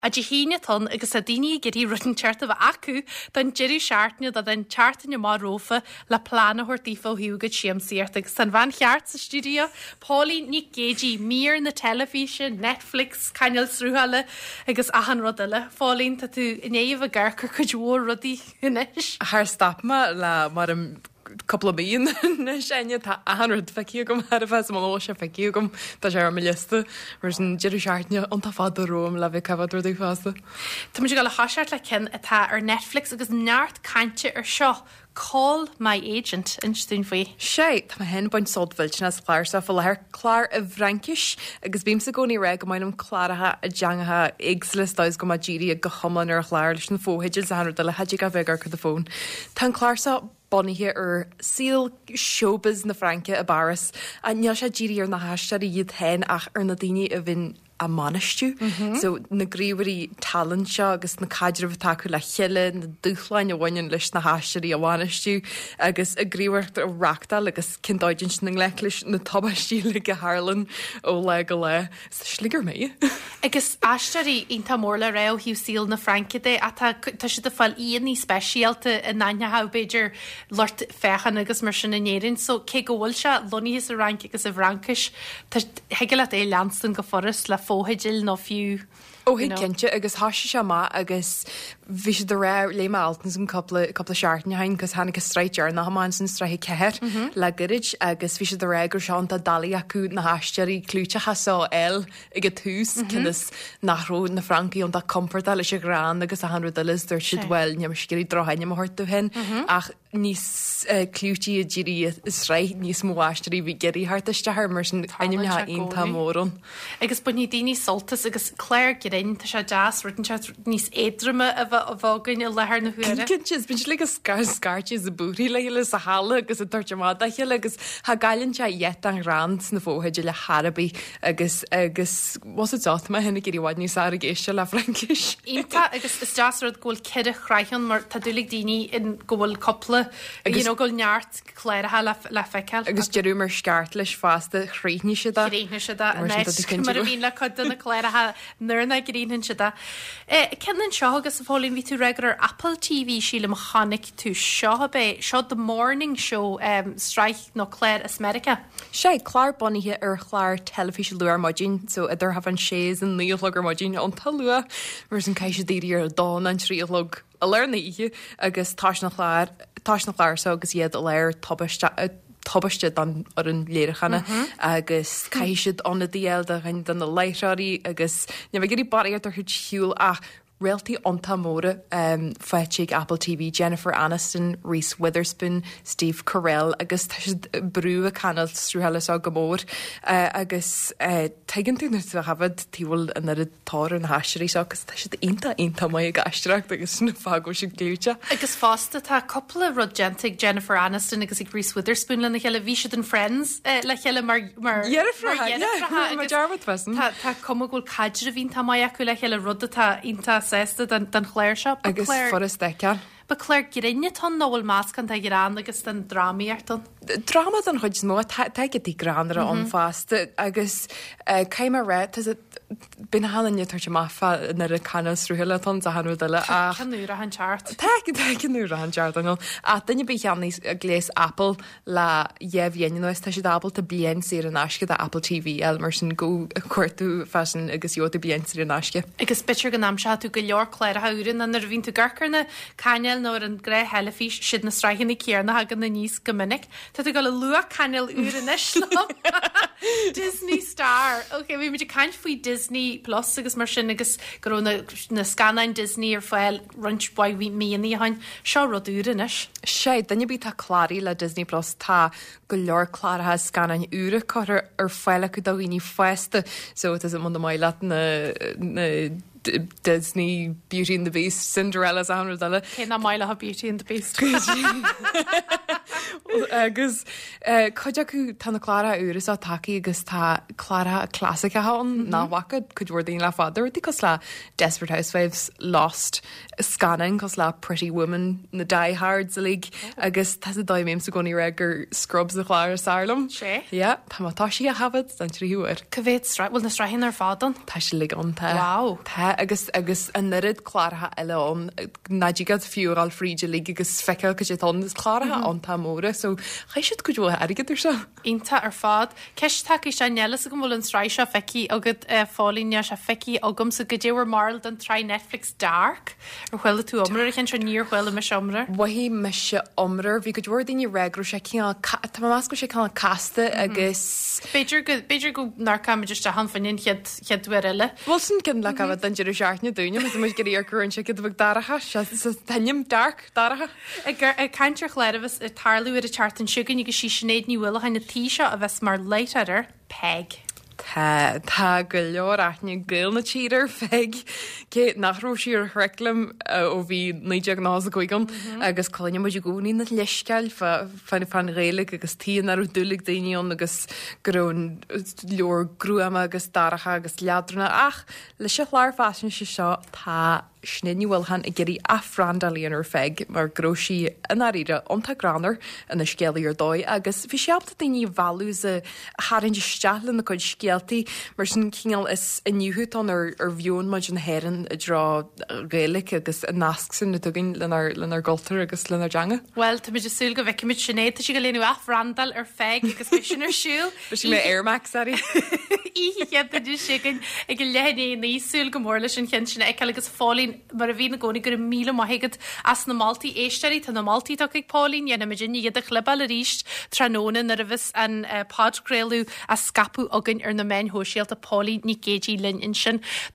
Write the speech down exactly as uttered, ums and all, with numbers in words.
A di híine ton agus a daine gurí rutin teart a bh acu don Jerry Shartne a den chartain má rófa le plana hortífo hiúgad siamsíart agus san bhain cheart sa studio Paulí ní gédí mír na telefíse, Netflix, Cainil Srúhalla agus ahan rodile. Fálín tá tú inéomh a ggurchar chu dúór rudí inis. Haar stapma le mar an couple of bíon na séine tá ahanrad feici gom ar a bheits má se feici gom tá sé ar me lista mar an Jerry Shartne an tá fád róm le bheith cabhad ruí fásta. Tá mu go le háseart le cin atá ar Netflix agus neart cainte ar seo. Call my agent in stún faoi. Sé, tá hen baint sodfuilte na chláir sa fá lethir chlár a bhrankis agus bím sa gcóí ré go mainom chláratha a deangatha éagslas dáis go ddíri a go choman ar chláir leis na fóhéidir sa hanir de le heidir a bhegar chu a fón. Tá chlársa bonithe ar síl showbiz na Franke a baras a ne sé ddíri ar na haisteir iad hen ach ar na daine a bhín a manistú. Mm-hmm. So na gríomharí talent seo agus na caidirh taú le chiile na dúchláin a bhhain leis na háisteí a bhhainistú agus a gríomhart a reachtal agus cindáidin na lelis na tabbaistí le go Harlan ó le go le sligar mé. Agus aisteí ionta mór le rah hiú síl na Frankide a tá si de fáil íon ní speisialta in naine habéidir Lord fechan agus mar sin inéirinn, so cé go bhfuil se loníos a rank agus a bhrancais tá heige le é leanstan go forras le fóhaidir nó fiú. Ó hé cinnte agus háise se má agus bhí sé do rá léime altans an coppla seaartne hain cos hána go streitear na hamáin san straithí ceir le gorid agus bhí sé do ré gur seánta dalí acu na háisteirí clúte hasá eil i go túús cinnas nachró na Francaí an comporta lei sé grán agus a hanú dalas dúir si bhfuil ne mar scirí drohaine a hortú hen ach níos clútíí a ddírí is réith níos móháisteí bhí geirí hartaisteir mar sin aimime ha onanta mórran. Agus bu ní daoine soltas agus Claire Grin tá sé jazz rutin níos édrame a bh a bhágain i lethir na huaire. Cintis bin le scar scartí a búí le le a hála agus a tuirtemáda heile agus ha gaiann se dhéet an rand na fóhaidir le Harbí agus agus was dáma hena gurí bháid níos a géiste le Frankis. Ínta agus is jazzrad ggóil cead a chraichan mar tá dúlaigh daoine in ggóil coppla ggóil neart chléirethe le feiceil. Agus deú mar sceart leis fásta chríní se Chríne se mar a bhín le chud duna chléirethe nuirna gríann se. Cean seo agus a fólín ví tú regular Apple T V síle mechanig tú seo be seo the morning show um, Streich nó Claire America. sé chlár bonithe ar chláir telefíe luar modín so idir hafan séas an líologgur modín an talua mar an caiise déirí ar dá an tríolog a learna ihe agus táis nach chláir táis nach chláir so agus iad a léir tobaiste Tobaiste dan ar an léirichanna agus caiisiid anna díal a rein den na leiráí agus ne bh gurí baríart ar chud siúil a Realty onta móra um, feitiigh Apple T V, Jennifer Aniston, Reese Witherspoon, Steve Carell agus brú a canal strúhelas á go mór uh, agus uh, tegann tú nuir a hafad tíhfuil an ar atá an háisiirí agus tá si inta inta mai a gaiisteach agus na fágó si glúte. Agus fásta tá coppla rodgentig Jennifer Aniston agus ag Reese Witherspoon lena cheile bhí siad an Friends uh, le cheile mar mar Tá cum ghfuil caidir a bhín tá mai acu le cheile rudda tá inta Sesta den chléir se agus forras deán. Ba Claire Grinne tan nóhfuil más can rán agus den dráíartan. Drama an chuid mó teige tí granar an fásta agus caiimar ré bin hálanne tuairte máfa na a canal srúhileton a hanú deile a chanú a an chart. Teú a an chart an a dunne be cheanní a gléas Apple le dhéhhéanais tá sé dábal a blian sé an asce a Apple T V el mar sin go cuairtú fesin agus jo a blian sé an asce. Agus bitir gan am se tú go leor chléir a haúrin an ar vín tú garcarna caiil nó an gré helafís siad na straichanna céarna hagan na níos gomininic. Tá go le lua canil úris Disney Star. Ok, bhí muidir caiint faoi Disney Plus agus mar sin agus go na, na scanin Disney ar fáil runch boi bhí míí hain seo rodúris. sé danne bí tá chláí le Disney Plus tá go leor chlárathe scanin úra chuir ar fáile go do bhíní feiste so is it man maiile na, na Disney Beauty and the Beast, Cinderella's anú dala. Cé na maiile ha Beauty and the Beast. agus chuid acu tána chlára úras á takeí agus tá chlára clásica hán náhhacad chud bhór daon le fáidir dí cos le Desperate Housewives, Lost, Scanning cos le Pretty Woman na Die Hards a league agus tá a daimim sa gcóí regur Scrubs a chláir Sarlam. sé? Ja, tá mátá sí a hafad san tríúir. Cavéad bhfuil na strahin ar fádan? Tá sé le an tá. Wow. Tá Tá agus agus an nurid chláirtha eileón nadígad fiúráil fríide lí agus feiceil go sé tan is chláirtha an tá móra, so cha siad go dútha aigeidir se. Ínta ar fád, ceis take sé nelas a go bhfuil an sráid se feici agad fálíne se feici agam sa go dtéhar marl den trí Netflix Dark ar chhuiile tú omra a chin se níor chhuiile me seomra. Wahí me se omrar, bhí go dúir daoine regru sé tá más go sé cá casta agus Beiidir go Beiidir go narcha just a hanfanin chead cheadhuiile. Bhil san cin le cabh den idir seaartne dúine, mu mu gurí arcurn se go bh daratha tanim dark daratha. Gur caiintear chléirehs a tarlú ar a chartan siúgan agus sí sinnéad ní bhfuil haina tíise a bheits mar leitar peg. Tá Tá go leorráithne gil na tíidir feig cé nachró siar chreiclam ó bhí níideag ná a goigem agus choine mu gúní na leisceil fanna fan réile agus tíon ar dúlaigh daíon agus gurún leor grúama agus daracha agus leadrana ach leis se chláir fásin se seo tá snéniuhfuil han i ggéirí afrandalíon ar feig mar grosí an aíide onanta granar in na scéalaí ar dóid agus bhí seapta daoine bhús a háann stelan na chuid scialtaí mar sin cíal is inniuúán ar ar bhiún muid an héan a drá réalaigh agus a nasc sin na tugann lenar lenar goltar agus lenar deanga. Well, tá muidir súil go bheicimiid sinnéad si go léanú afrandal ar feig agus mé sin ar siúil. Bes mé Airmax aí. Í chead dú sigan ag go lehéí níosúil go mór leis an chin sinna ag agus fálín mar a bhína gcónig gur míle maigad as na Maltaí éisteirí tá na Maltaí tá ag Paulín dhéana me dinne iad a chlebal a ríist tróna na a bhís an podcréalú a scapú agan ar na main hóisialt a Paulín ní gédí lin in sin.